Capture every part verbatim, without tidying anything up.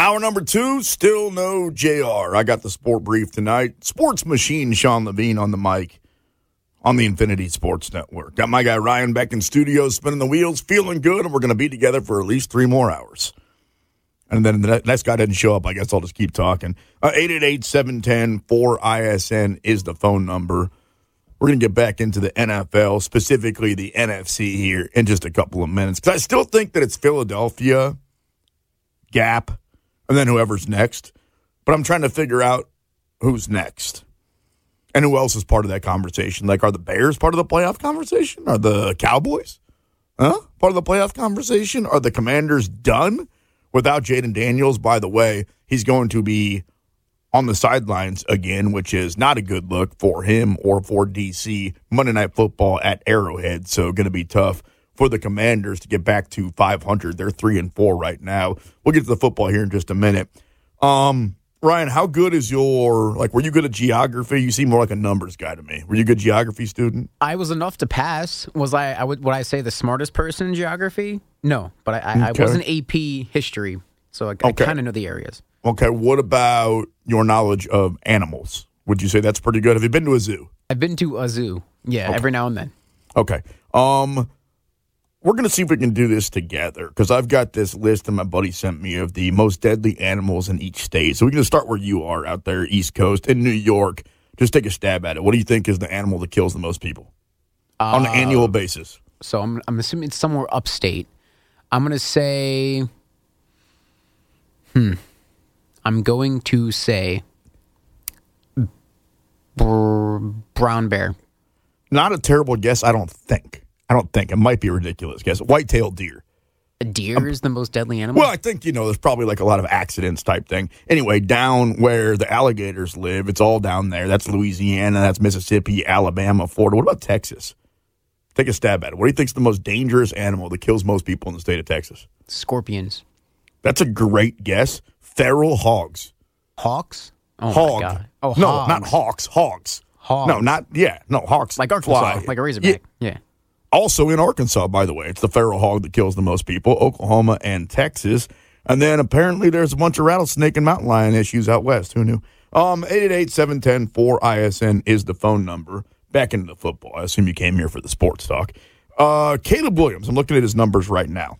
Hour number two, still no J R. I got the sport brief tonight. Sports machine Sean Levine on the mic on the Infinity Sports Network. Got my guy Ryan back in studio spinning the wheels, feeling good, and we're going to be together for at least three more hours. And then the next guy didn't show up. I guess I'll just keep talking. Uh, eight eight eight, seven one zero, four I S N is the phone number. We're going to get back into the N F L, specifically the N F C here in just a couple of minutes. Because I still think that it's Philadelphia, Gap, and then whoever's next. But I'm trying to figure out who's next. And who else is part of that conversation? Like, are the Bears part of the playoff conversation? Are the Cowboys huh? part of the playoff conversation? Are the Commanders done without Jaden Daniels? By the way, he's going to be on the sidelines again, which is not a good look for him or for D C. Monday Night Football at Arrowhead, so going to be tough for the Commanders to get back to five hundred. They're three and four right now. We'll get to the football here in just a minute. Um, Ryan, how good is your, like, were you good at geography? You seem more like a numbers guy to me. Were you a good geography student? I was enough to pass. Was I, I would, would I say the smartest person in geography? No, but I, I, okay. I wasn't A P history, so I, I okay. kind of know the areas. Okay, what about your knowledge of animals? Would you say that's pretty good? Have you been to a zoo? I've been to a zoo, yeah, okay. every now and then. Okay. Um, we're going to see if we can do this together, because I've got this list that my buddy sent me of the most deadly animals in each state. So we're going to start where you are out there, East Coast, in New York. Just take a stab at it. What do you think is the animal that kills the most people uh, on an annual basis? So I'm, I'm assuming it's somewhere upstate. I'm going to say, hmm, I'm going to say br- brown bear. Not a terrible guess, I don't think. I don't think. It might be a ridiculous guess. White-tailed deer. A deer um, is the most deadly animal? Well, I think, you know, there's probably like a lot of accidents type thing. Anyway, down where the alligators live, it's all down there. That's Louisiana, that's Mississippi, Alabama, Florida. What about Texas? Take a stab at it. What do you think is the most dangerous animal that kills most people in the state of Texas? Scorpions. That's a great guess. Feral hogs. Hawks? Oh, Hog. my God. Oh, no, hogs. not hawks. Hogs. Hogs. No, not, yeah. No, hawks. Like Arkansas. Fly. Like a razorback. Yeah. yeah. Also in Arkansas, by the way. It's the feral hog that kills the most people. Oklahoma and Texas. And then apparently there's a bunch of rattlesnake and mountain lion issues out west. Who knew? Um, eight eight eight, seven one zero, four I S N is the phone number. Back into the football. I assume you came here for the sports talk. Uh, Caleb Williams, I'm looking at his numbers right now.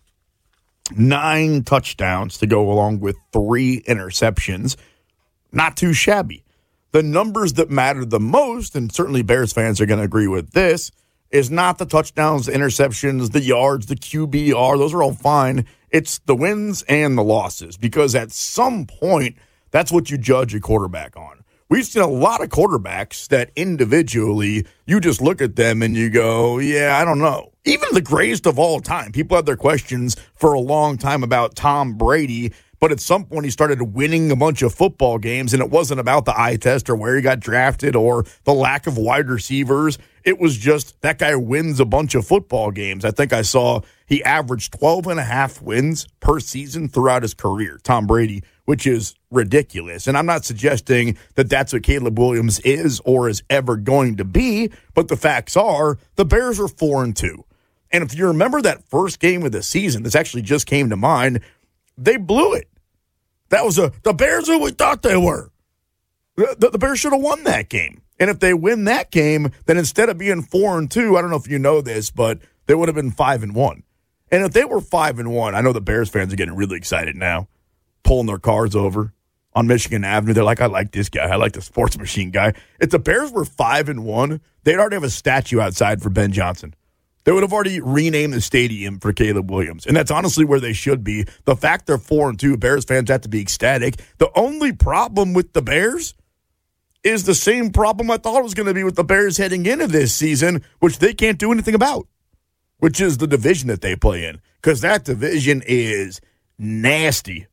Nine touchdowns to go along with three interceptions. Not too shabby. The numbers that matter the most, and certainly Bears fans are going to agree with this, is not the touchdowns, the interceptions, the yards, the Q B R. Those are all fine. It's the wins and the losses, because at some point, that's what you judge a quarterback on. We've seen a lot of quarterbacks that individually, you just look at them and you go, yeah, I don't know. Even the greatest of all time, people had their questions for a long time about Tom Brady, but at some point he started winning a bunch of football games, and it wasn't about the eye test or where he got drafted or the lack of wide receivers. It was just that guy wins a bunch of football games. I think I saw he averaged twelve and a half wins per season throughout his career, Tom Brady, which is ridiculous. And I'm not suggesting that that's what Caleb Williams is or is ever going to be, but the facts are the Bears are four and two. And if you remember that first game of the season, this actually just came to mind, they blew it. That was a the Bears who we thought they were. The, the Bears should have won that game. And if they win that game, then instead of being four and two, I don't know if you know this, but they would have been five and one. And if they were five and one, I know the Bears fans are getting really excited now, pulling their cars over on Michigan Avenue. They're like, I like this guy. I like the sports machine guy. If the Bears were five and one, they'd already have a statue outside for Ben Johnson. They would have already renamed the stadium for Caleb Williams. And that's honestly where they should be. The fact they're four and two, Bears fans have to be ecstatic. The only problem with the Bears is the same problem I thought it was going to be with the Bears heading into this season, which they can't do anything about, which is the division that they play in, because that division is nasty.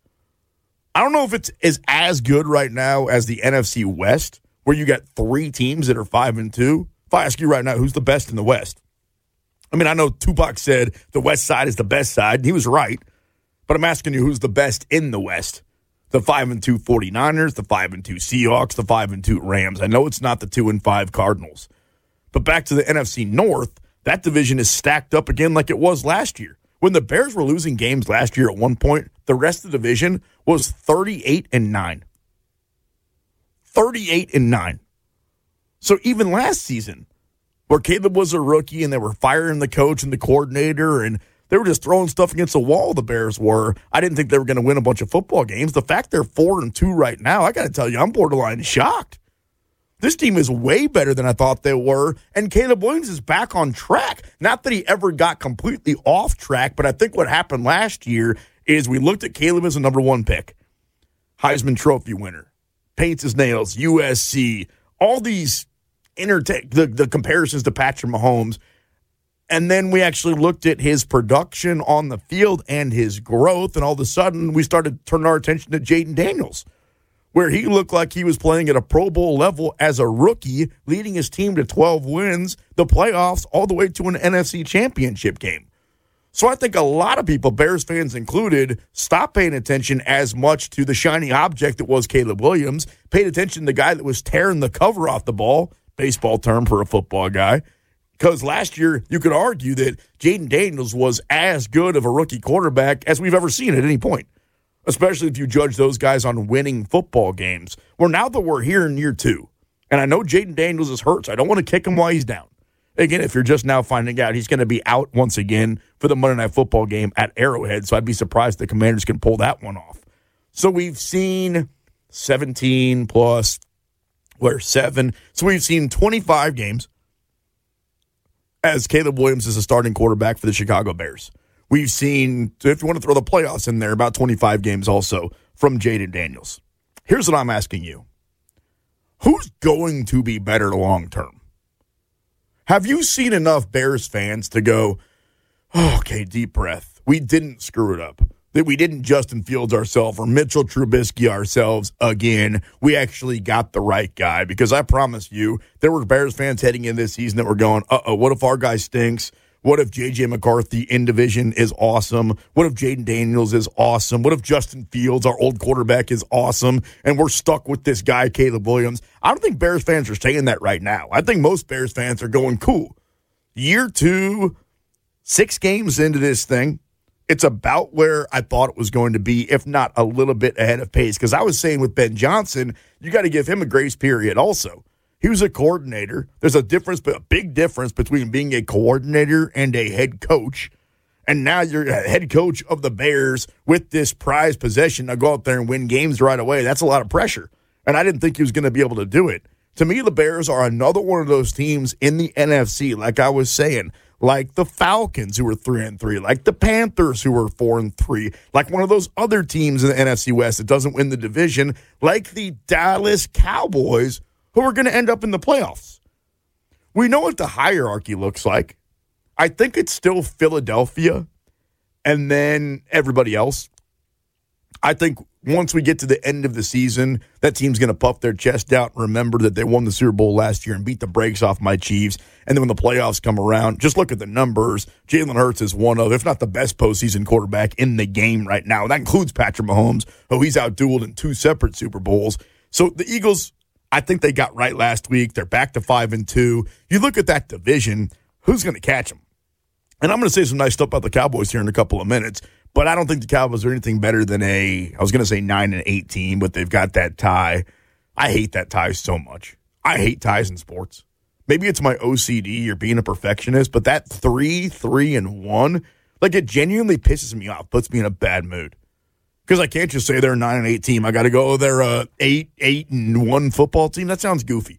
I don't know if it's is as good right now as the N F C West, where you got three teams that are five and two. If I ask you right now, who's the best in the West? I mean, I know Tupac said the West side is the best side. He was right. But I'm asking you, who's the best in the West? The five and two 49ers, the five and two Seahawks, the five and two Rams. I know it's not the two and five Cardinals. But back to the N F C North, that division is stacked up again like it was last year, When the Bears were losing games last year at one point, the rest of the division was thirty-eight and nine. thirty-eight and nine. So even last season, where Caleb was a rookie and they were firing the coach and the coordinator and they were just throwing stuff against the wall, the Bears were, I didn't think they were going to win a bunch of football games. The fact they're four and two right now, I got to tell you, I'm borderline shocked. This team is way better than I thought they were, and Caleb Williams is back on track. Not that he ever got completely off track, but I think what happened last year is we looked at Caleb as a number one pick, Heisman Trophy winner, paints his nails, U S C, all these intertech, the, the comparisons to Patrick Mahomes, and then we actually looked at his production on the field and his growth, and all of a sudden we started turning our attention to Jayden Daniels, where he looked like he was playing at a Pro Bowl level as a rookie, leading his team to twelve wins, the playoffs, all the way to an N F C championship game. So I think a lot of people, Bears fans included, stopped paying attention as much to the shiny object that was Caleb Williams, paid attention to the guy that was tearing the cover off the ball, baseball term for a football guy, because last year you could argue that Jayden Daniels was as good of a rookie quarterback as we've ever seen at any point, especially if you judge those guys on winning football games. Well, now that we're here in year two, and I know Jayden Daniels is hurt, so I don't want to kick him while he's down. Again, if you're just now finding out, he's going to be out once again for the Monday Night Football game at Arrowhead, so I'd be surprised the Commanders can pull that one off. So we've seen seventeen plus, where seven. So we've seen twenty-five games as Caleb Williams is a starting quarterback for the Chicago Bears. We've seen, if you want to throw the playoffs in there, about twenty-five games also from Jayden Daniels. Here's what I'm asking you. Who's going to be better long-term? Have you seen enough Bears fans to go, oh, okay, deep breath. We didn't screw it up. That we didn't Justin Fields ourselves or Mitchell Trubisky ourselves again. We actually got the right guy, because I promise you there were Bears fans heading in this season that were going, uh-oh, what if our guy stinks? What if J J McCarthy in division is awesome? What if Jayden Daniels is awesome? What if Justin Fields, our old quarterback, is awesome and we're stuck with this guy, Caleb Williams? I don't think Bears fans are saying that right now. I think most Bears fans are going, cool. Year two, six games into this thing, it's about where I thought it was going to be, if not a little bit ahead of pace. Because I was saying with Ben Johnson, you got to give him a grace period also. He was a coordinator. There's a difference, a big difference between being a coordinator and a head coach. And now you're a head coach of the Bears with this prized possession to go out there and win games right away. That's a lot of pressure. And I didn't think he was going to be able to do it. To me, the Bears are another one of those teams in the N F C, like I was saying, like the Falcons, who were three and three, like the Panthers, who were four and three, like one of those other teams in the N F C West that doesn't win the division, like the Dallas Cowboys, who are going to end up in the playoffs. We know what the hierarchy looks like. I think it's still Philadelphia and then everybody else. I think once we get to the end of the season, that team's going to puff their chest out and remember that they won the Super Bowl last year and beat the brakes off my Chiefs. And then when the playoffs come around, just look at the numbers. Jalen Hurts is one of, if not the best postseason quarterback in the game right now. And that includes Patrick Mahomes, who he's outdueled in two separate Super Bowls. So the Eagles, I think they got right last week. They're back to five and two. You look at that division, who's going to catch them? And I'm going to say some nice stuff about the Cowboys here in a couple of minutes, but I don't think the Cowboys are anything better than a, I was going to say nine and eight team, but they've got that tie. I hate that tie so much. I hate ties in sports. Maybe it's my O C D or being a perfectionist, but that three, three, and one, like it genuinely pisses me off, puts me in a bad mood. Because I can't just say they're a nine and eight team. I got to go, oh, they're a eight, eight and one football team. That sounds goofy.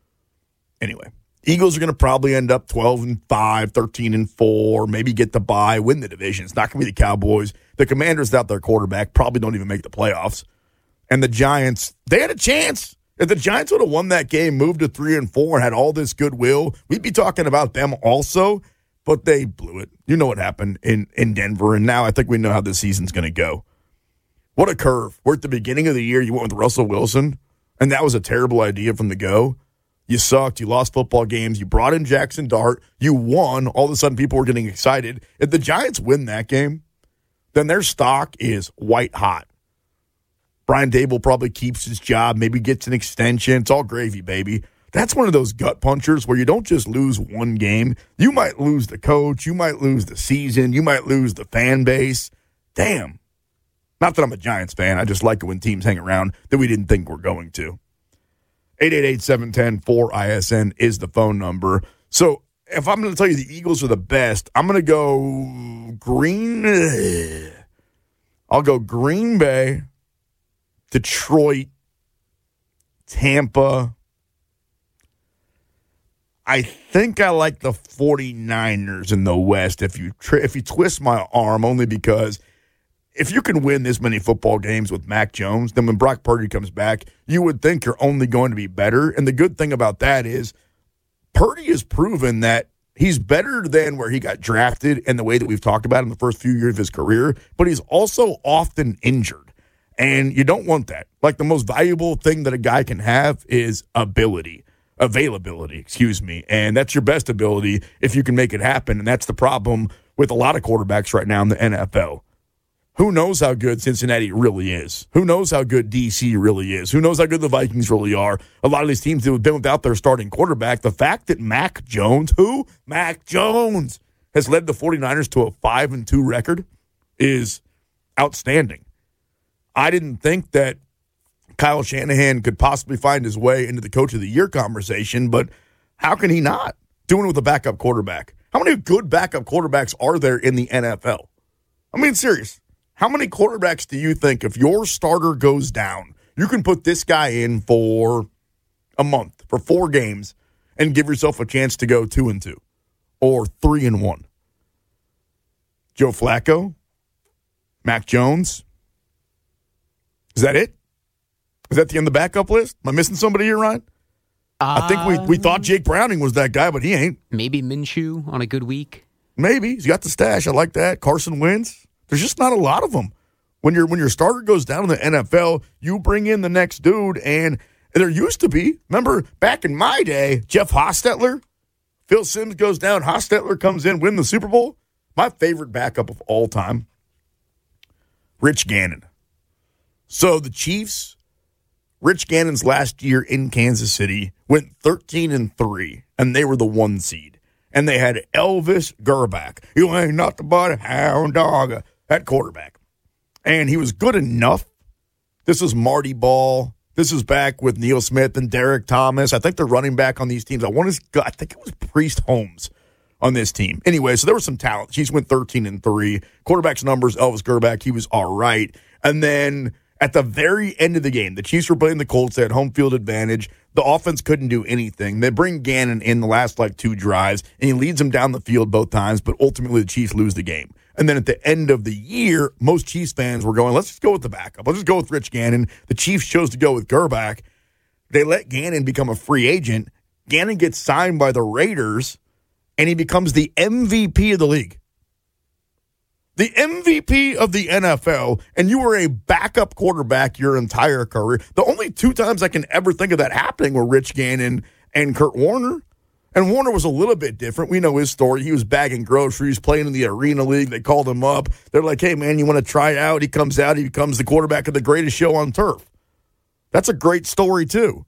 Anyway, Eagles are going to probably end up twelve and five, thirteen and four, maybe get the bye, win the division. It's not going to be the Cowboys. The Commanders, without their quarterback, probably don't even make the playoffs. And the Giants, they had a chance. If the Giants would have won that game, moved to three and four, and had all this goodwill, we'd be talking about them also. But they blew it. You know what happened in, in Denver, and now I think we know how this season's going to go. What a curve. We're at the beginning of the year, you went with Russell Wilson, and that was a terrible idea from the go. You sucked. You lost football games. You brought in Jackson Dart. You won. All of a sudden, people were getting excited. If the Giants win that game, then their stock is white hot. Brian Dable probably keeps his job, maybe gets an extension. It's all gravy, baby. That's one of those gut punchers where you don't just lose one game. You might lose the coach. You might lose the season. You might lose the fan base. Damn. Not that I'm a Giants fan. I just like it when teams hang around that we didn't think were going to. eight eight eight, seven one zero, four I S N is the phone number. So if I'm going to tell you the Eagles are the best, I'm going to go Green. I'll go Green Bay, Detroit, Tampa. I think I like the 49ers in the West if you tri- if you twist my arm, only because if you can win this many football games with Mac Jones, then when Brock Purdy comes back, you would think you're only going to be better. And the good thing about that is Purdy has proven that he's better than where he got drafted and the way that we've talked about in the first few years of his career, but he's also often injured. And you don't want that. Like, the most valuable thing that a guy can have is ability. Availability, excuse me. And that's your best ability if you can make it happen. And that's the problem with a lot of quarterbacks right now in the N F L. Who knows how good Cincinnati really is? Who knows how good D C really is? Who knows how good the Vikings really are? A lot of these teams that have been without their starting quarterback. The fact that Mac Jones, who? Mac Jones, has led the 49ers to a five and two record is outstanding. I didn't think that Kyle Shanahan could possibly find his way into the Coach of the Year conversation, but how can he not? Doing it with a backup quarterback. How many good backup quarterbacks are there in the N F L? I mean, serious. How many quarterbacks do you think if your starter goes down, you can put this guy in for a month, for four games, and give yourself a chance to go two and two or three and one? Joe Flacco? Mac Jones? Is that it? Is that the end of the backup list? Am I missing somebody here, Ryan? Uh, I think we, we thought Jake Browning was that guy, but he ain't. Maybe Minshew on a good week. Maybe. He's got the stash. I like that. Carson Wentz. There's just not a lot of them. When, your when your starter goes down in the N F L, you bring in the next dude, and there used to be, remember back in my day, Jeff Hostetler? Phil Simms goes down, Hostetler comes in, win the Super Bowl. My favorite backup of all time, Rich Gannon. So the Chiefs, Rich Gannon's last year in Kansas City went thirteen and three, and they were the one seed. And they had Elvis Grbac. You ain't nothing but a hound dog at quarterback. And he was good enough. This was Marty Ball. This is back with Neil Smith and Derek Thomas. I think they're running back on these teams. I want to, I think it was Priest Holmes on this team. Anyway, so there was some talent. Chiefs went thirteen and three. Quarterback's numbers, Elvis Grbac, he was all right. And then at the very end of the game, the Chiefs were playing the Colts. They had home field advantage. The offense couldn't do anything. They bring Gannon in the last, like, two drives, and he leads them down the field both times, but ultimately the Chiefs lose the game. And then at the end of the year, most Chiefs fans were going, let's just go with the backup. Let's just go with Rich Gannon. The Chiefs chose to go with Grbac. They let Gannon become a free agent. Gannon gets signed by the Raiders, and he becomes the M V P of the league. The M V P of the N F L, and you were a backup quarterback your entire career. The only two times I can ever think of that happening were Rich Gannon and Kurt Warner. And Warner was a little bit different. We know his story. He was bagging groceries, playing in the Arena League. They called him up. They're like, hey, man, you want to try out? He comes out. He becomes the quarterback of the greatest show on turf. That's a great story, too.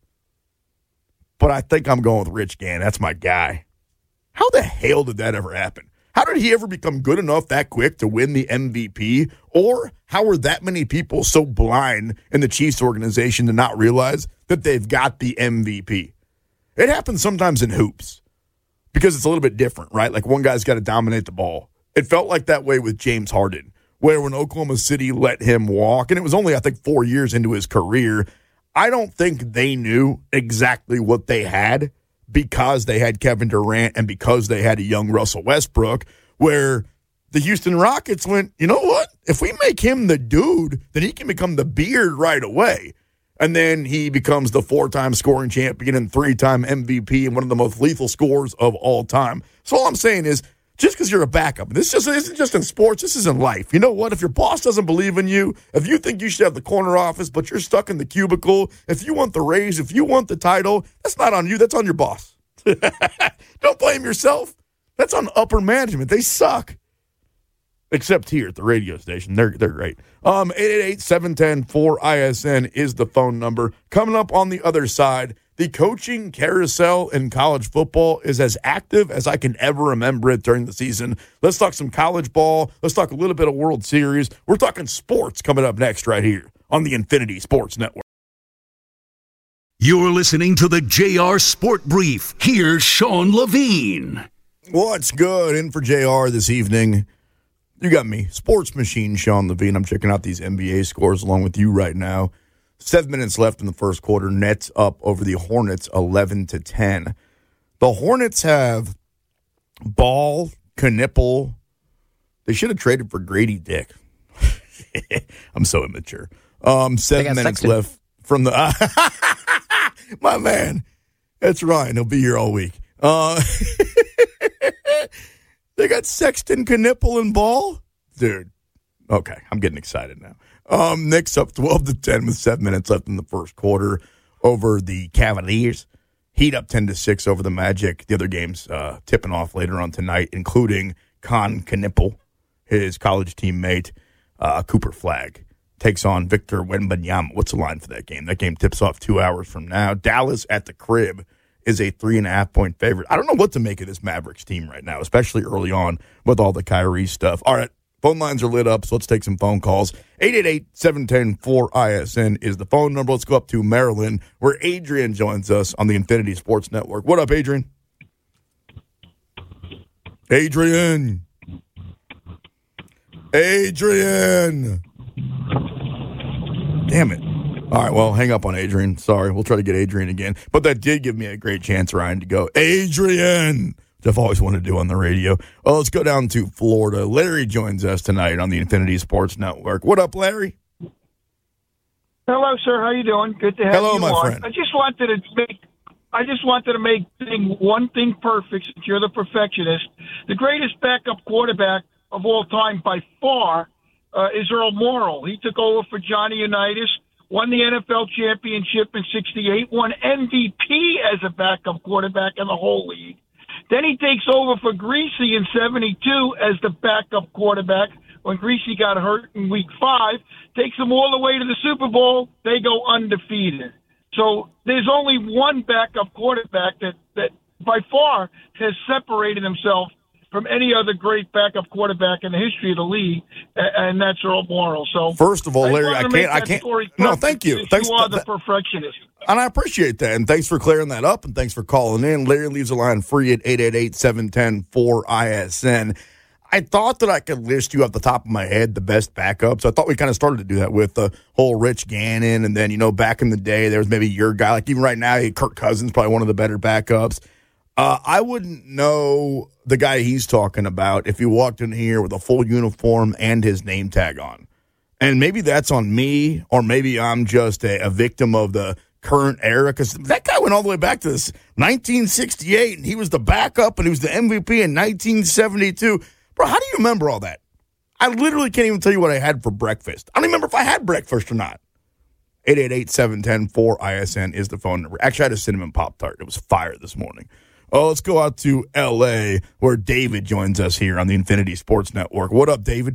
But I think I'm going with Rich Gannon. That's my guy. How the hell did that ever happen? How did he ever become good enough that quick to win the M V P? Or how are that many people so blind in the Chiefs organization to not realize that they've got the M V P? It happens sometimes in hoops because it's a little bit different, right? Like one guy's got to dominate the ball. It felt like that way with James Harden, where when Oklahoma City let him walk, and it was only, I think, four years into his career, I don't think they knew exactly what they had because they had Kevin Durant and because they had a young Russell Westbrook, where the Houston Rockets went, you know what? If we make him the dude, then he can become the beard right away. And then he becomes the four-time scoring champion and three-time M V P and one of the most lethal scorers of all time. So all I'm saying is, just because you're a backup, this just isn't just in sports, this is in life. You know what? If your boss doesn't believe in you, if you think you should have the corner office, but you're stuck in the cubicle, if you want the raise, if you want the title, that's not on you, that's on your boss. Don't blame yourself. That's on upper management. They suck. Except here at the radio station. They're they're great. Um, eight eight eight, seven one zero, four I S N is the phone number. Coming up on the other side, the coaching carousel in college football is as active as I can ever remember it during the season. Let's talk some college ball. Let's talk a little bit of World Series. We're talking sports coming up next right here on the Infinity Sports Network. You're listening to the J R Sport Brief. Here's Sean Levine. What's good? In for J R this evening. You got me, Sports Machine Sean Levine. I'm checking out these N B A scores along with you right now. Seven minutes left in the first quarter. Nets up over the Hornets eleven to ten. The Hornets have Ball, Knipple. They should have traded for Grady Dick. I'm so immature. Um, seven minutes Sexton. left from the... Uh, my man. That's Ryan. He'll be here all week. Uh, they got Sexton, Knipple, and Ball? Dude. Okay, I'm getting excited now. Um, Knicks up twelve to ten with seven minutes left in the first quarter over the Cavaliers. Heat up ten to six over the Magic. The other games uh, tipping off later on tonight, including Con Knipple, his college teammate, uh, Cooper Flagg, takes on Victor Wembanyama. What's the line for that game? That game tips off two hours from now. Dallas at the crib is a three and a half point favorite. I don't know what to make of this Mavericks team right now, especially early on with all the Kyrie stuff. All right. Phone lines are lit up, so let's take some phone calls. eight eight eight, seven one zero, four I S N is the phone number. Let's go up to Maryland, where Adrian joins us on the Infinity Sports Network. What up, Adrian? Adrian. Adrian. Damn it. All right, well, hang up on Adrian. Sorry, we'll try to get Adrian again. But that did give me a great chance, Ryan, to go, Adrian, which I've always wanted to do on the radio. Well, let's go down to Florida. Larry joins us tonight on the Infinity Sports Network. What up, Larry? Hello, sir. How you doing? Good to have Hello, you my on. friend. I just wanted to make I just wanted to make thing, one thing perfect since you're the perfectionist. The greatest backup quarterback of all time by far uh, is Earl Morrall. He took over for Johnny Unitas, won the N F L championship in sixty-eight, won M V P as a backup quarterback in the whole league. Then he takes over for Greasy in seventy-two as the backup quarterback when Greasy got hurt in week five, takes them all the way to the Super Bowl. They go undefeated. So there's only one backup quarterback that, that by far has separated himself from any other great backup quarterback in the history of the league, and that's Earl Morrall. So first of all, Larry, I can't, I can't. No, thank you. Thanks. You are the perfectionist, and I appreciate that. And thanks for clearing that up. And thanks for calling in. Larry leaves a line free at eight eight eight, seven one zero, four I S N. I thought that I could list you off the top of my head the best backups. I thought we kind of started to do that with the whole Rich Gannon, and then you know back in the day there was maybe your guy. Like even right now, Kirk Cousins probably one of the better backups. Uh, I wouldn't know the guy he's talking about if he walked in here with a full uniform and his name tag on. And maybe that's on me, or maybe I'm just a, a victim of the current era, because that guy went all the way back to this nineteen sixty-eight, and he was the backup, and he was the M V P in nineteen seventy-two. Bro, how do you remember all that? I literally can't even tell you what I had for breakfast. I don't even remember if I had breakfast or not. eight eight eight, seven one zero, four I S N is the phone number. Actually, I had a cinnamon Pop-Tart. It was fire this morning. Oh, let's go out to L A, where David joins us here on the Infinity Sports Network. What up, David?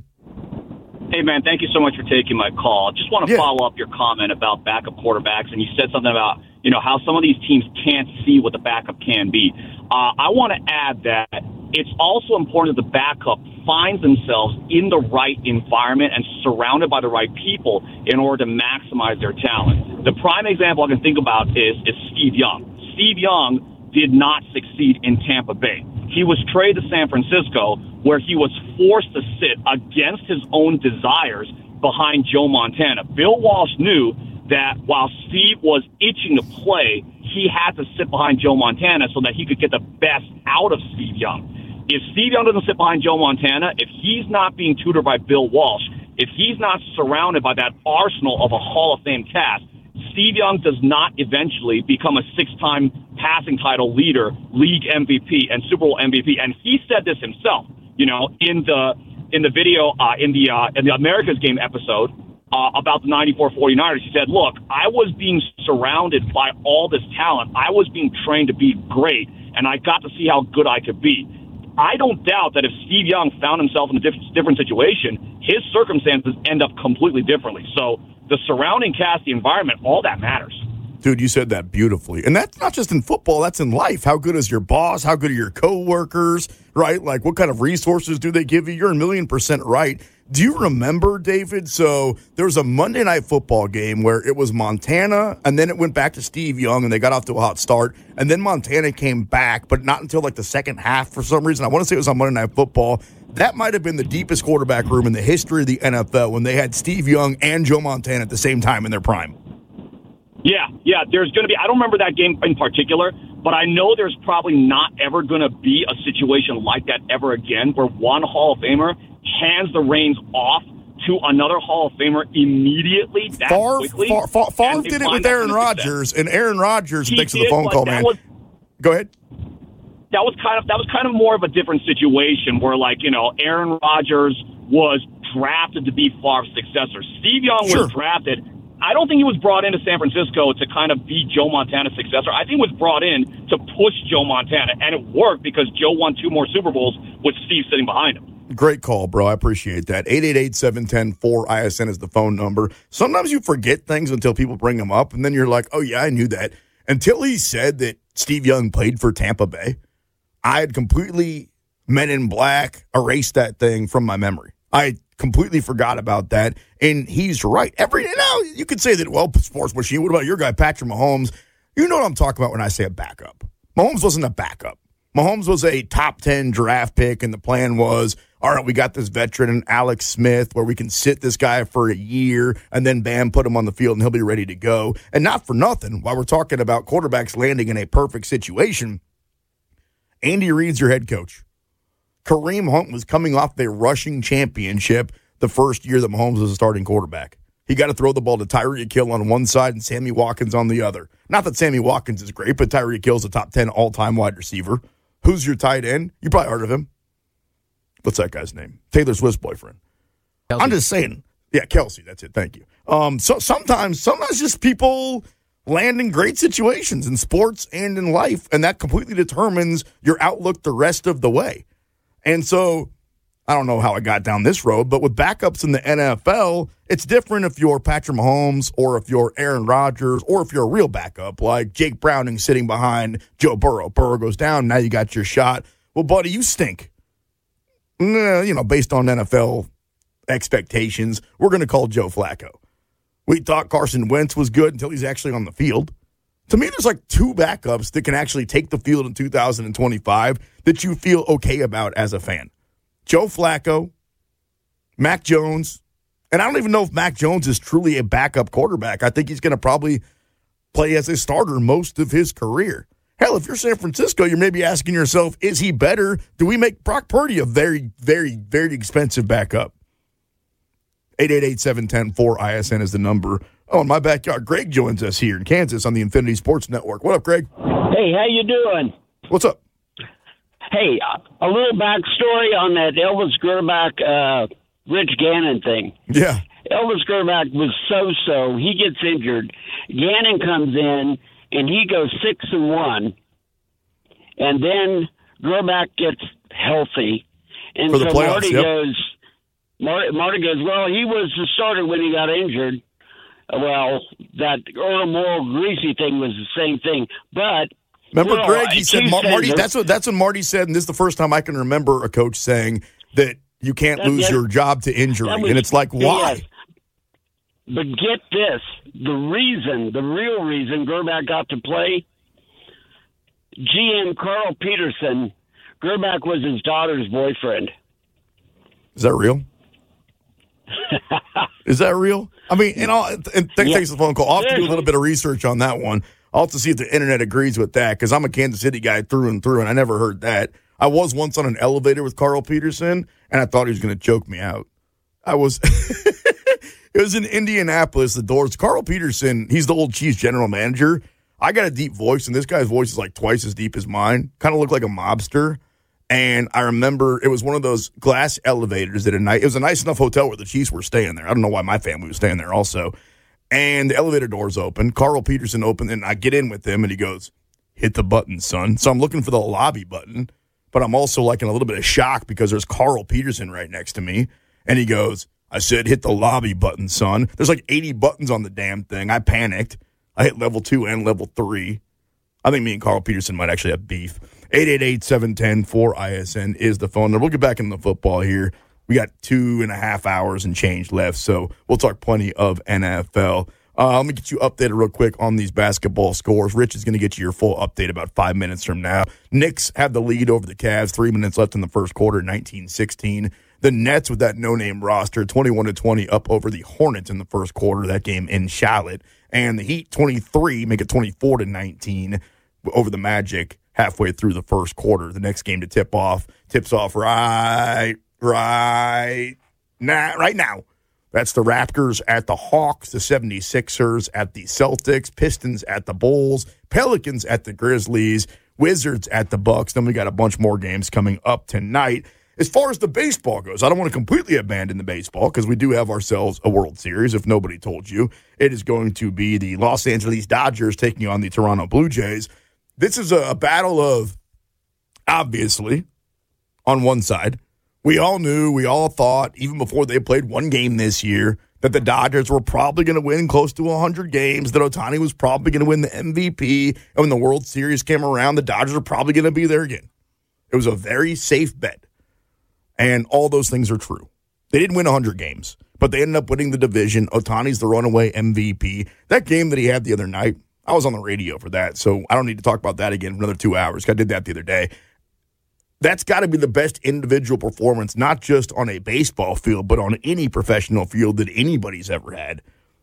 Hey, man, thank you so much for taking my call. Just want to yeah. follow up your comment about backup quarterbacks, and you said something about, you know, how some of these teams can't see what the backup can be. Uh, I want to add that it's also important that the backup finds themselves in the right environment and surrounded by the right people in order to maximize their talent. The prime example I can think about is, is Steve Young. Steve Young did not succeed in Tampa Bay. He was traded to San Francisco, where he was forced to sit against his own desires behind Joe Montana. Bill Walsh knew that while Steve was itching to play, he had to sit behind Joe Montana so that he could get the best out of Steve Young. If Steve Young doesn't sit behind Joe Montana, if he's not being tutored by Bill Walsh, if he's not surrounded by that arsenal of a Hall of Fame cast, Steve Young does not eventually become a six-time passing title leader, league M V P, and Super Bowl M V P. And he said this himself, you know, in the in the video, uh, in the uh, in the America's Game episode uh, about the ninety-four forty-niners. He said, look, I was being surrounded by all this talent. I was being trained to be great, and I got to see how good I could be. I don't doubt that if Steve Young found himself in a diff- different situation, his circumstances end up completely differently. So the surrounding cast, the environment, all that matters. Dude, you said that beautifully. And that's not just in football, that's in life. How good is your boss? How good are your coworkers, right? Like, what kind of resources do they give you? You're a million percent right. Do you remember, David? So there was a Monday Night Football game where it was Montana, and then it went back to Steve Young, and they got off to a hot start. And then Montana came back, but not until like the second half for some reason. I want to say it was on Monday Night Football. That might have been the deepest quarterback room in the history of the N F L when they had Steve Young and Joe Montana at the same time in their prime. Yeah, yeah, there's going to be – I don't remember that game in particular, but I know there's probably not ever going to be a situation like that ever again where one Hall of Famer hands the reins off to another Hall of Famer immediately that Favre, quickly. Favre, Favre did it with Aaron Rodgers, and Aaron Rodgers, thanks for the phone call, man. Was, Go ahead. That was kind of that was kind of more of a different situation where, like, you know, Aaron Rodgers was drafted to be Favre's successor. Steve Young sure. was drafted. I don't think he was brought into San Francisco to kind of be Joe Montana's successor. I think he was brought in to push Joe Montana, and it worked because Joe won two more Super Bowls with Steve sitting behind him. Great call, bro. I appreciate that. eight eight eight, seven one zero, four I S N is the phone number. Sometimes you forget things until people bring them up, and then you're like, oh, yeah, I knew that. Until he said that Steve Young played for Tampa Bay, I had completely Men in Black erased that thing from my memory. I completely forgot about that, and he's right. Every now you could say that, well, sports machine, what about your guy, Patrick Mahomes? You know what I'm talking about when I say a backup. Mahomes wasn't a backup. Mahomes was a top ten draft pick, and the plan was, all right, we got this veteran, Alex Smith, where we can sit this guy for a year, and then, bam, put him on the field, and he'll be ready to go. And not for nothing, while we're talking about quarterbacks landing in a perfect situation, Andy Reid's your head coach. Kareem Hunt was coming off the rushing championship the first year that Mahomes was a starting quarterback. He got to throw the ball to Tyreek Hill on one side and Sammy Watkins on the other. Not that Sammy Watkins is great, but Tyreek Hill's a top ten all-time wide receiver. Who's your tight end? You probably heard of him. What's that guy's name? Taylor Swift's boyfriend. Kelsey. I'm just saying. Yeah, Kelsey. That's it. Thank you. Um, so sometimes, sometimes just people land in great situations in sports and in life, and that completely determines your outlook the rest of the way. And so, I don't know how I got down this road, but with backups in the N F L, it's different if you're Patrick Mahomes or if you're Aaron Rodgers or if you're a real backup like Jake Browning sitting behind Joe Burrow. Burrow goes down, now you got your shot. Well, buddy, you stink. Nah, you know, based on N F L expectations, we're going to call Joe Flacco. We thought Carson Wentz was good until he's actually on the field. To me, there's like two backups that can actually take the field in two thousand twenty-five that you feel okay about as a fan. Joe Flacco, Mac Jones, and I don't even know if Mac Jones is truly a backup quarterback. I think he's going to probably play as a starter most of his career. Hell, if you're San Francisco, you're maybe asking yourself, is he better? Do we make Brock Purdy a very, very, very expensive backup? eight eight eight, seven one zero, four I S N is the number. Oh, in my backyard, Greg joins us here in Kansas on the Infinity Sports Network. What up, Greg? Hey, how you doing? What's up? Hey, a little backstory on that Elvis Grbac, uh, Rich Gannon thing. Yeah. Elvis Grbac was so-so. He gets injured. Gannon comes in, and he goes six and one. And then Grbac gets healthy. And For the so playoffs, Marty yep. goes, Marty, Marty goes, well, he was the starter when he got injured. Well, that Earl Morrall Greasy thing was the same thing. But remember, well, Greg, he said, Mar- Marty, that's what, that's what Marty said, and this is the first time I can remember a coach saying that you can't That- lose that- your job to injury. that was- And it's like, why? yes. But get this, the reason, the real reason Grbac got to play, G M Carl Peterson, Grbac was his daughter's boyfriend. Is that real? Is that real? I mean, and, I'll, and th- Yeah. thanks for the phone call. I'll have to do a little bit of research on that one. I'll have to see if the internet agrees with that because I'm a Kansas City guy through and through, and I never heard that. I was once on an elevator with Carl Peterson, and I thought he was going to choke me out. I was. It was in Indianapolis, the doors. Carl Peterson, he's the old Chiefs general manager. I got a deep voice, and this guy's voice is like twice as deep as mine. Kind of looked like a mobster. And I remember it was one of those glass elevators at a night. It was a nice enough hotel where the Chiefs were staying there. I don't know why my family was staying there also. And the elevator doors open. Carl Peterson opened, and I get in with him, and he goes, hit the button, son. So I'm looking for the lobby button, but I'm also like in a little bit of shock because there's Carl Peterson right next to me. And he goes, I said, hit the lobby button, son. There's like eighty buttons on the damn thing. I panicked. I hit level two and level three. I think me and Carl Peterson might actually have beef. eight eight eight, seven one zero, four I S N is the phone number. We'll get back into the football here. We got two and a half hours and change left, so we'll talk plenty of N F L. Uh, let me get you updated real quick on these basketball scores. Rich is going to get you your full update about five minutes from now. Knicks have the lead over the Cavs. Three minutes left in the first quarter, nineteen sixteen. The Nets with that no-name roster, twenty-one to twenty, up over the Hornets in the first quarter, that game in Charlotte. And the Heat, twenty-three, make it twenty-four to nineteen over the Magic halfway through the first quarter. The next game to tip off, tips off right, right now, right now. That's the Raptors at the Hawks, the seventy-sixers at the Celtics, Pistons at the Bulls, Pelicans at the Grizzlies, Wizards at the Bucks. Then we got a bunch more games coming up tonight. As far as the baseball goes, I don't want to completely abandon the baseball because we do have ourselves a World Series, if nobody told you. It is going to be the Los Angeles Dodgers taking on the Toronto Blue Jays. This is a battle of, obviously, on one side, we all knew, we all thought, even before they played one game this year, that the Dodgers were probably going to win close to one hundred games, that Ohtani was probably going to win the M V P, and when the World Series came around, the Dodgers were probably going to be there again. It was a very safe bet, and all those things are true. They didn't win one hundred games, but they ended up winning the division. Ohtani's the runaway M V P. That game that he had the other night, I was on the radio for that, so I don't need to talk about that again for another two hours. I did that the other day. That's got to be the best individual performance, not just on a baseball field, but on any professional field that anybody's ever had.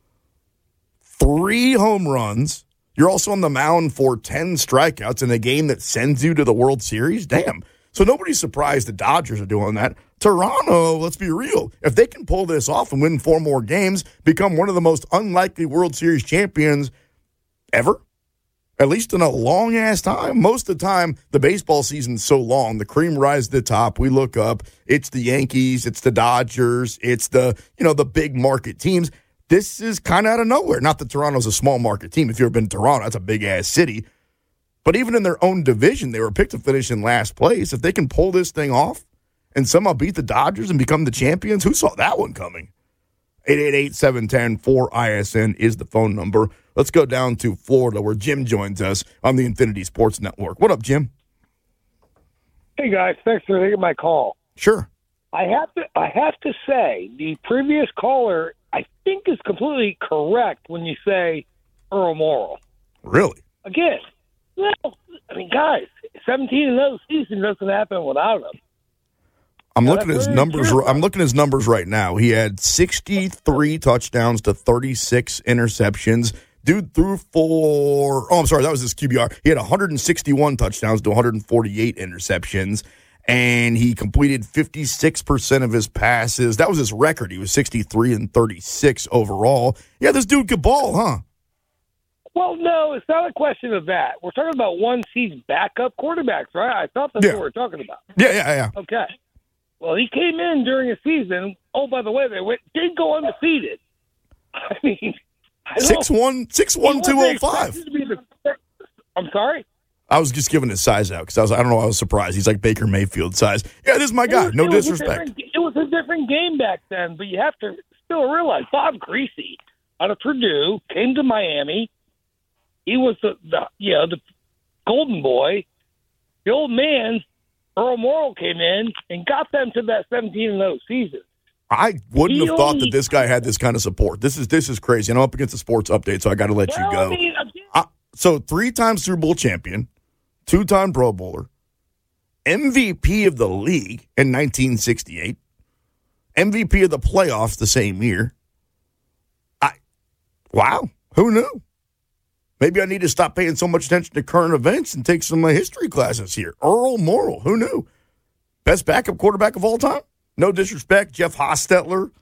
Three home runs. You're also on the mound for ten strikeouts in a game that sends you to the World Series. Damn. So nobody's surprised the Dodgers are doing that. Toronto, let's be real. If they can pull this off and win four more games, become one of the most unlikely World Series champions ever, at least in a long-ass time. Most of the time, the baseball season's so long, the cream rises to the top. We look up, it's the Yankees, it's the Dodgers, it's the, you know, the big market teams. This is kind of out of nowhere. Not that Toronto's a small market team. If you've ever been to Toronto, that's a big-ass city. But even in their own division, they were picked to finish in last place. If they can pull this thing off and somehow beat the Dodgers and become the champions, who saw that one coming? eight eight eight, seven one zero, four I S N is the phone number. Let's go down to Florida where Jim joins us on the Infinity Sports Network. What up, Jim? Hey, guys. Thanks for taking my call. Sure. I have to I have to say, the previous caller, I think, is completely correct when you say Earl Morrall. Really? Again, well, I mean, guys, seventeen and oh season doesn't happen without him. I'm looking at his numbers. I'm looking at his numbers right now. He had sixty-three touchdowns to thirty-six interceptions. Dude threw for, oh, I'm sorry, that was his Q B R. He had one hundred sixty-one touchdowns to one hundred forty-eight interceptions, and he completed fifty-six percent of his passes. That was his record. He was sixty-three and thirty-six overall. Yeah, this dude could ball, huh? Well, no, it's not a question of that. We're talking about one season backup quarterbacks, right? I thought that's yeah. what we're talking about. Yeah, yeah, yeah. Okay. Well, he came in during a season. Oh, by the way, they went, did go undefeated. I mean, I six one, six one, two oh five. I'm sorry? I was just giving his size out because I was, I don't know, I was surprised. He's like Baker Mayfield size. Yeah, this is my guy. Was, no it disrespect. It was a different game back then, but you have to still realize Bob Greasy out of Purdue came to Miami. He was the, the you know, the golden boy. The old man, Earl Morrall, came in and got them to that seventeen and oh season. I wouldn't he have thought only, that this guy had this kind of support. This is this is crazy. And I'm up against the sports update, so I got to let well, you go. I mean, I, so three-time Super Bowl champion, two-time Pro Bowler, M V P of the league in nineteen sixty-eight, M V P of the playoffs the same year. I wow, who knew? Maybe I need to stop paying so much attention to current events and take some uh, history classes here. Earl Morrall, who knew? Best backup quarterback of all time? No disrespect, Jeff Hostetler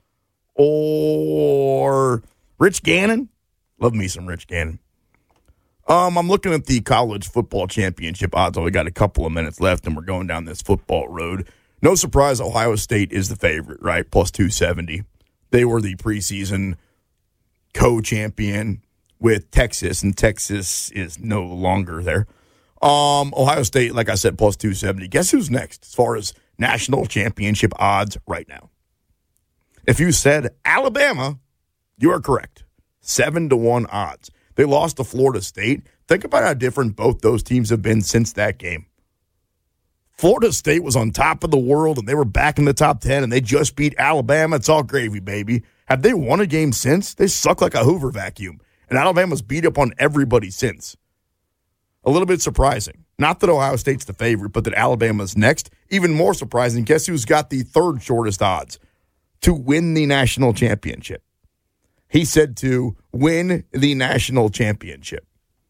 or Rich Gannon. Love me some Rich Gannon. Um, I'm looking at the college football championship odds. We got a couple of minutes left, and we're going down this football road. No surprise, Ohio State is the favorite, right? Plus two seventy. They were the preseason co-champion with Texas, and Texas is no longer there. Um, Ohio State, like I said, plus two seventy. Guess who's next as far as national championship odds right now? If you said Alabama, you are correct. Seven to one odds. They lost to Florida State. Think about how different both those teams have been since that game. Florida State was on top of the world, and they were back in the top ten, and they just beat Alabama. It's all gravy, baby. Have they won a game since? They suck like a Hoover vacuum, and Alabama's beat up on everybody since. A little bit surprising. Not that Ohio State's the favorite, but that Alabama's next. Even more surprising, guess who's got the third shortest odds to win the national championship? He said to win the national championship.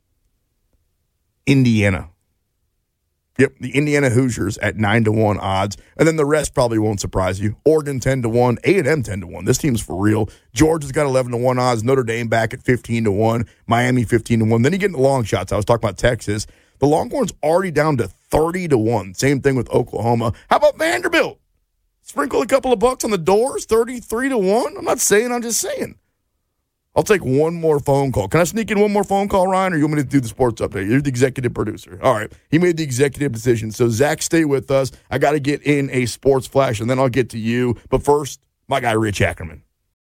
Indiana. Yep, the Indiana Hoosiers at nine to one odds. And then the rest probably won't surprise you. Oregon ten to one, A and M ten to one. This team's for real. Georgia's got eleven to one odds. Notre Dame back at fifteen to one. Miami fifteen to one. Then you get into long shots. I was talking about Texas. The Longhorns already down to thirty to one. Same thing with Oklahoma. How about Vanderbilt? Sprinkle a couple of bucks on the doors, thirty-three to one. I'm not saying, I'm just saying. I'll take one more phone call. Can I sneak in one more phone call, Ryan, or you want me to do the sports update? You're the executive producer. All right. He made the executive decision. So, Zach, stay with us. I got to get in a sports flash, and then I'll get to you. But first, my guy, Rich Ackerman.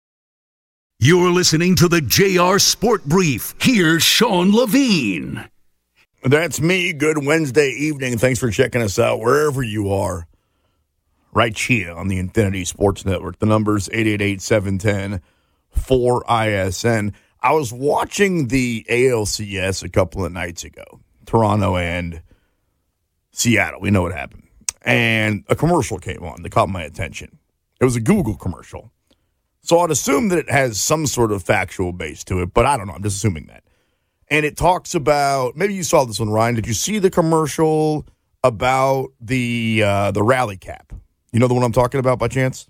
You're listening to the J R Sport Brief. Here's Sean Levine. That's me. Good Wednesday evening. Thanks for checking us out wherever you are. Right here on the Infinity Sports Network. The number's eight eight eight, seven one zero, four I S N. I was watching the A L C S a couple of nights ago. Toronto and Seattle. We know what happened. And a commercial came on that caught my attention. It was a Google commercial. So I'd assume that it has some sort of factual base to it, but I don't know. I'm just assuming that. And it talks about, maybe you saw this one, Ryan. Did you see the commercial about the uh, the rally cap? You know the one I'm talking about by chance?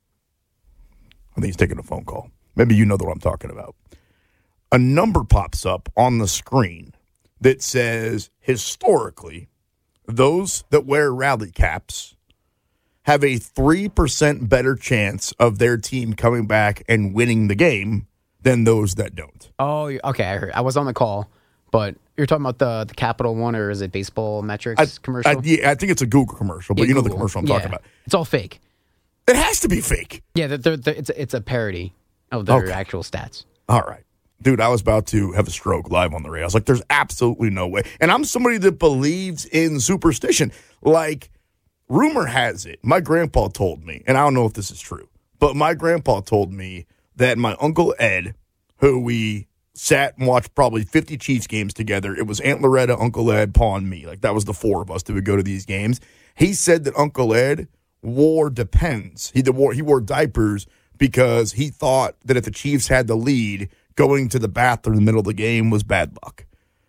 I think he's taking a phone call. Maybe you know the one I'm talking about. A number pops up on the screen that says, historically, those that wear rally caps have a three percent better chance of their team coming back and winning the game than those that don't. Oh, okay. I heard. I was on the call, but you're talking about the the Capital One, or is it Baseball Metrics I, commercial? I, yeah, I think it's a Google commercial, but yeah, you know Google. the commercial I'm yeah. talking about. It's all fake. It has to be fake. Yeah, they're, they're, it's, it's a parody of their Okay. actual stats. All right. Dude, I was about to have a stroke live on the radio. I was like, there's absolutely no way. And I'm somebody that believes in superstition. Like, rumor has it, my grandpa told me, and I don't know if this is true, but my grandpa told me that my Uncle Ed, who we sat and watched probably fifty Chiefs games together, it was Aunt Loretta, Uncle Ed, Pa, and me. Like, that was the four of us that would go to these games. He said that Uncle Ed wore Depends. He wore, he wore diapers because he thought that if the Chiefs had the lead, going to the bathroom in the middle of the game was bad luck.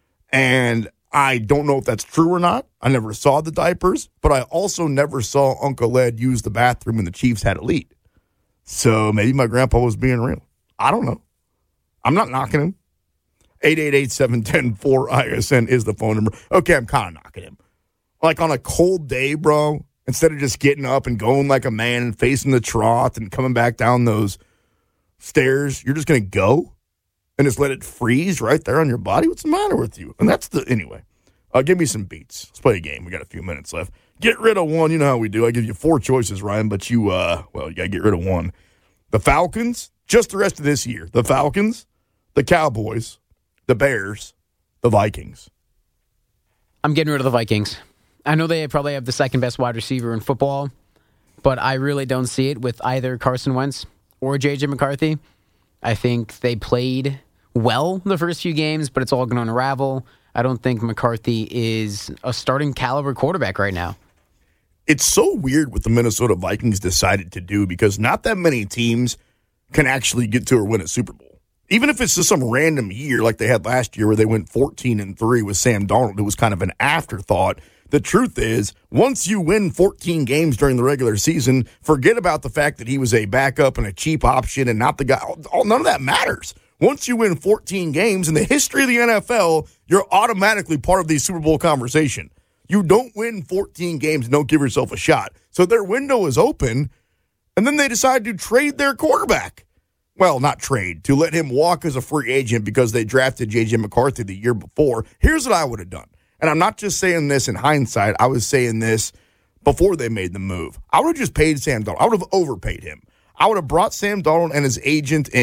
And I don't know if that's true or not. I never saw the diapers, but I also never saw Uncle Ed use the bathroom when the Chiefs had a lead. So maybe my grandpa was being real. I don't know. I'm not knocking him. eight eight eight, seven one zero, four I S N is the phone number. Okay, I'm kind of knocking him. Like on a cold day, bro, instead of just getting up and going like a man and facing the trough and coming back down those stairs, you're just going to go and just let it freeze right there on your body? What's the matter with you? And that's the, anyway, uh, give me some beats. Let's play a game. We got a few minutes left. Get rid of one. You know how we do. I give you four choices, Ryan, but you, uh, well, you got to get rid of one. The Falcons, just the rest of this year. The Falcons, the Cowboys, the Bears, the Vikings. I'm getting rid of the Vikings. I know they probably have the second best wide receiver in football, but I really don't see it with either Carson Wentz or J J McCarthy. I think they played well the first few games, but it's all going to unravel. I don't think McCarthy is a starting caliber quarterback right now. It's so weird what the Minnesota Vikings decided to do because not that many teams can actually get to or win a Super Bowl. Even if it's just some random year like they had last year where they went fourteen and three with Sam Darnold, it was kind of an afterthought. The truth is, once you win fourteen games during the regular season, forget about the fact that he was a backup and a cheap option and not the guy. None of that matters. Once you win fourteen games in the history of the N F L, you're automatically part of the Super Bowl conversation. You don't win fourteen games and don't give yourself a shot. So their window is open, and then they decide to trade their quarterback. Well, not trade, to let him walk as a free agent because they drafted J J McCarthy the year before. Here's what I would have done. And I'm not just saying this in hindsight. I was saying this before they made the move. I would have just paid Sam Darnold. I would have overpaid him. I would have brought Sam Darnold and his agent in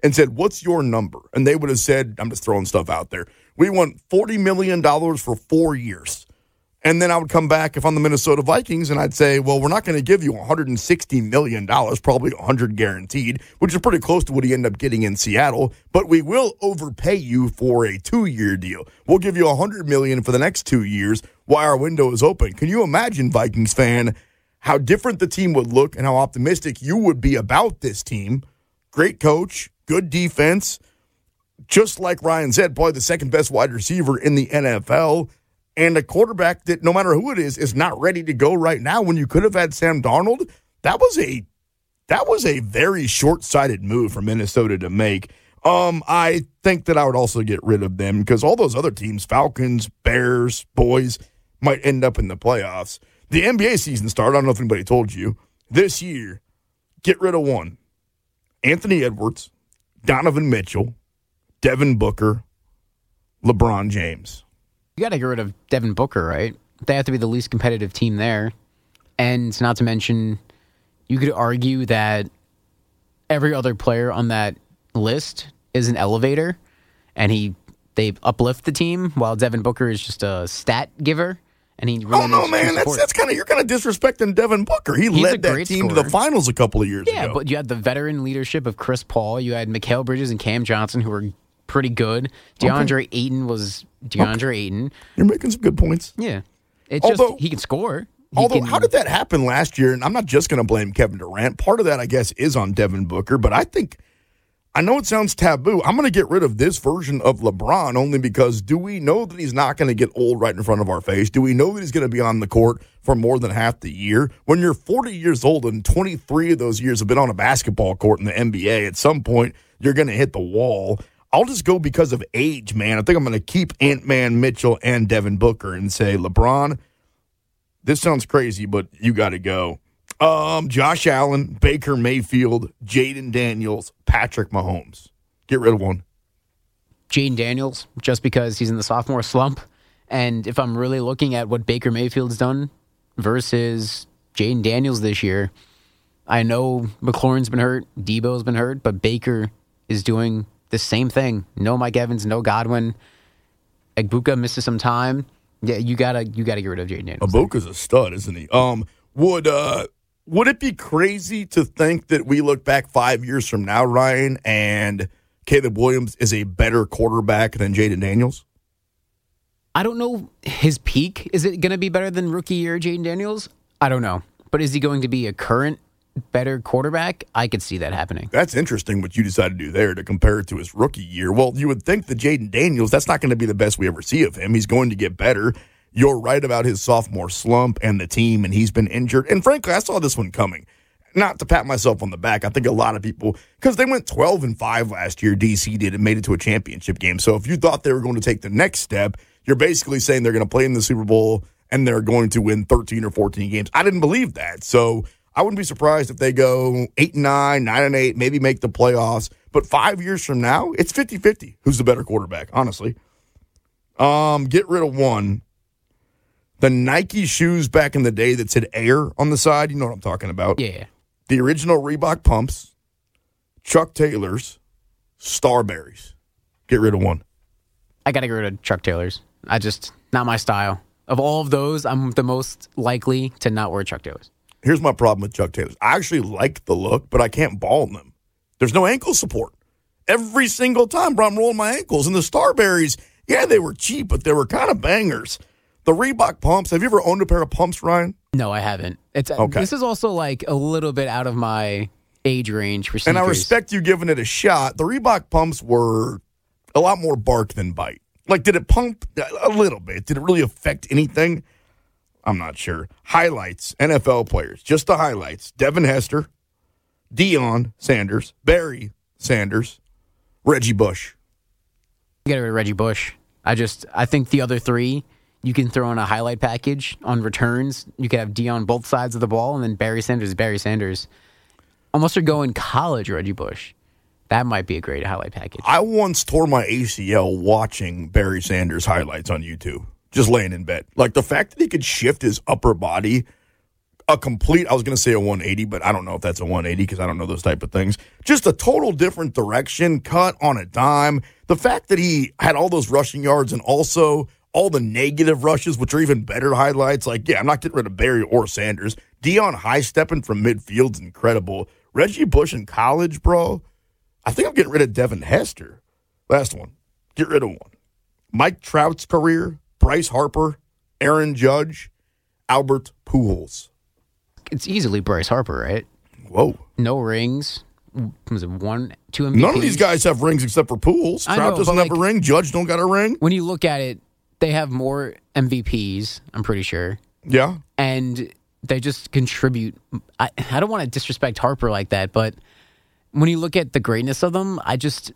and said, what's your number? And they would have said, I'm just throwing stuff out there, we want forty million dollars for four years. And then I would come back if I'm the Minnesota Vikings and I'd say, well, we're not going to give you one hundred sixty million dollars, probably one hundred guaranteed, which is pretty close to what he ended up getting in Seattle, but we will overpay you for a two-year deal. We'll give you one hundred million dollars for the next two years while our window is open. Can you imagine, Vikings fan, how different the team would look and how optimistic you would be about this team? Great coach, good defense, just like Ryan said, probably the second best wide receiver in the N F L, and a quarterback that no matter who it is, is not ready to go right now when you could have had Sam Darnold. That was a that was a very short-sighted move for Minnesota to make. Um, I think that I would also get rid of them because all those other teams, Falcons, Bears, Boys, might end up in the playoffs. The N B A season started. I don't know if anybody told you. This year, get rid of one. Anthony Edwards, Donovan Mitchell, Devin Booker, LeBron James. You got to get rid of Devin Booker, right? They have to be the least competitive team there. And not to mention, you could argue that every other player on that list is an elevator, and he they uplift the team, while Devin Booker is just a stat giver. And he really oh, no, man. That's, that's kind of, you're kind of disrespecting Devin Booker. He He's led that team scorer. to the finals a couple of years yeah, ago. Yeah, but you had the veteran leadership of Chris Paul. You had Mikal Bridges and Cam Johnson, who were pretty good. DeAndre okay. Ayton was DeAndre okay. Ayton. You're making some good points. Yeah. It's although, just, he can score. He although, can, how did that happen last year? And I'm not just going to blame Kevin Durant. Part of that, I guess, is on Devin Booker. But I think, I know it sounds taboo. I'm going to get rid of this version of LeBron only because do we know that he's not going to get old right in front of our face? Do we know that he's going to be on the court for more than half the year? When you're forty years old and twenty-three of those years have been on a basketball court in the N B A, at some point, you're going to hit the wall. I'll just go because of age, man. I think I'm going to keep Ant-Man, Mitchell, and Devin Booker and say, LeBron, this sounds crazy, but you got to go. Um, Josh Allen, Baker Mayfield, Jaden Daniels, Patrick Mahomes. Get rid of one. Jaden Daniels, just because he's in the sophomore slump. And if I'm really looking at what Baker Mayfield's done versus Jaden Daniels this year, I know McLaurin's been hurt, Debo's been hurt, but Baker is doing the same thing. No Mike Evans, no Godwin. Egbuka misses some time. Yeah, you gotta you gotta get rid of Jaden Daniels. Egbuka's a stud, isn't he? Um, would uh. Would it be crazy to think that we look back five years from now, Ryan, and Caleb Williams is a better quarterback than Jaden Daniels? I don't know his peak. Is it going to be better than rookie year Jaden Daniels? I don't know. But is he going to be a current better quarterback? I could see that happening. That's interesting what you decided to do there to compare it to his rookie year. Well, you would think that Jaden Daniels, that's not going to be the best we ever see of him. He's going to get better. You're right about his sophomore slump and the team, and he's been injured. And frankly, I saw this one coming. Not to pat myself on the back. I think a lot of people, because they went twelve and five last year, D C did, and made it to a championship game. So if you thought they were going to take the next step, you're basically saying they're going to play in the Super Bowl and they're going to win thirteen or fourteen games. I didn't believe that. So I wouldn't be surprised if they go eight and nine, nine and eight, maybe make the playoffs. But five years from now, it's fifty-fifty. Who's the better quarterback, honestly? Um, get rid of one. The Nike shoes back in the day that said Air on the side, you know what I'm talking about. Yeah. The original Reebok pumps, Chuck Taylors, Starberries. Get rid of one. I got to get rid of Chuck Taylors. I just, not my style. Of all of those, I'm the most likely to not wear Chuck Taylors. Here's my problem with Chuck Taylors. I actually like the look, but I can't ball in them. There's no ankle support. Every single time, bro, I'm rolling my ankles. And the Starberries, yeah, they were cheap, but they were kind of bangers. The Reebok pumps, have you ever owned a pair of pumps, Ryan? No, I haven't. It's okay. This is also like a little bit out of my age range for sneakers. And I respect you giving it a shot. The Reebok pumps were a lot more bark than bite. Like, did it pump a little bit? Did it really affect anything? I'm not sure. Highlights, N F L players, just the highlights. Devin Hester, Deion Sanders, Barry Sanders, Reggie Bush. You got to rid of Reggie Bush. I just, I think the other three, you can throw in a highlight package on returns. You could have Deion both sides of the ball, and then Barry Sanders is Barry Sanders. Unless you're going college Reggie Bush. That might be a great highlight package. I once tore my A C L watching Barry Sanders highlights on YouTube, just laying in bed. Like, the fact that he could shift his upper body, a complete, I was going to say a one eighty, but I don't know if that's a one eighty because I don't know those type of things. Just a total different direction, cut on a dime. The fact that he had all those rushing yards and also all the negative rushes, which are even better highlights. Like, yeah, I'm not getting rid of Barry or Sanders. Deion high-stepping from midfield's incredible. Reggie Bush in college, bro. I think I'm getting rid of Devin Hester. Last one. Get rid of one. Mike Trout's career, Bryce Harper, Aaron Judge, Albert Pujols. It's easily Bryce Harper, right? Whoa. No rings. Was it one, two M V Ps? None of these guys have rings except for Pujols. I Trout know, doesn't but have like- a ring. Judge don't got a ring. When you look at it, they have more M V Ps, I'm pretty sure. Yeah. And they just contribute. I, I don't want to disrespect Harper like that, but when you look at the greatness of them, I just...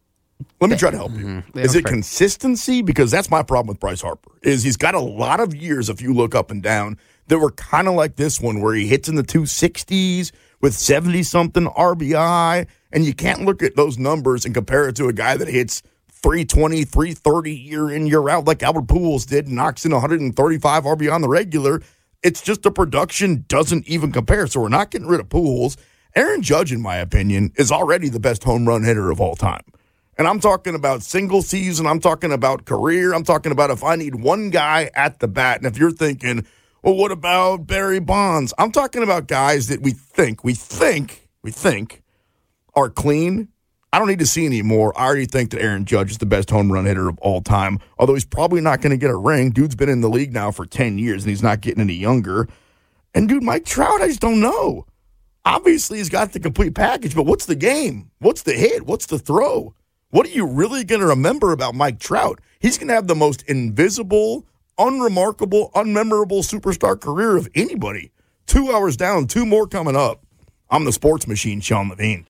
Let me try to help you. Mm-hmm. Is it consistency? Because that's my problem with Bryce Harper, is he's got a lot of years, if you look up and down, that were kind of like this one, where he hits in the two sixties with seventy-something R B I, and you can't look at those numbers and compare it to a guy that hits three twenty, three thirty year in, year out, like Albert Pujols did, and knocks in one thirty-five R B I on the regular. It's just the production doesn't even compare, so we're not getting rid of Pujols. Aaron Judge, in my opinion, is already the best home run hitter of all time. And I'm talking about single season. I'm talking about career. I'm talking about if I need one guy at the bat. And if you're thinking, well, what about Barry Bonds? I'm talking about guys that we think, we think, we think are clean. I don't need to see any more. I already think that Aaron Judge is the best home run hitter of all time, although he's probably not going to get a ring. Dude's been in the league now for ten years, and he's not getting any younger. And, dude, Mike Trout, I just don't know. Obviously, he's got the complete package, but what's the game? What's the hit? What's the throw? What are you really going to remember about Mike Trout? He's going to have the most invisible, unremarkable, unmemorable superstar career of anybody. Two hours down, two more coming up. I'm the sports machine, Sean Levine.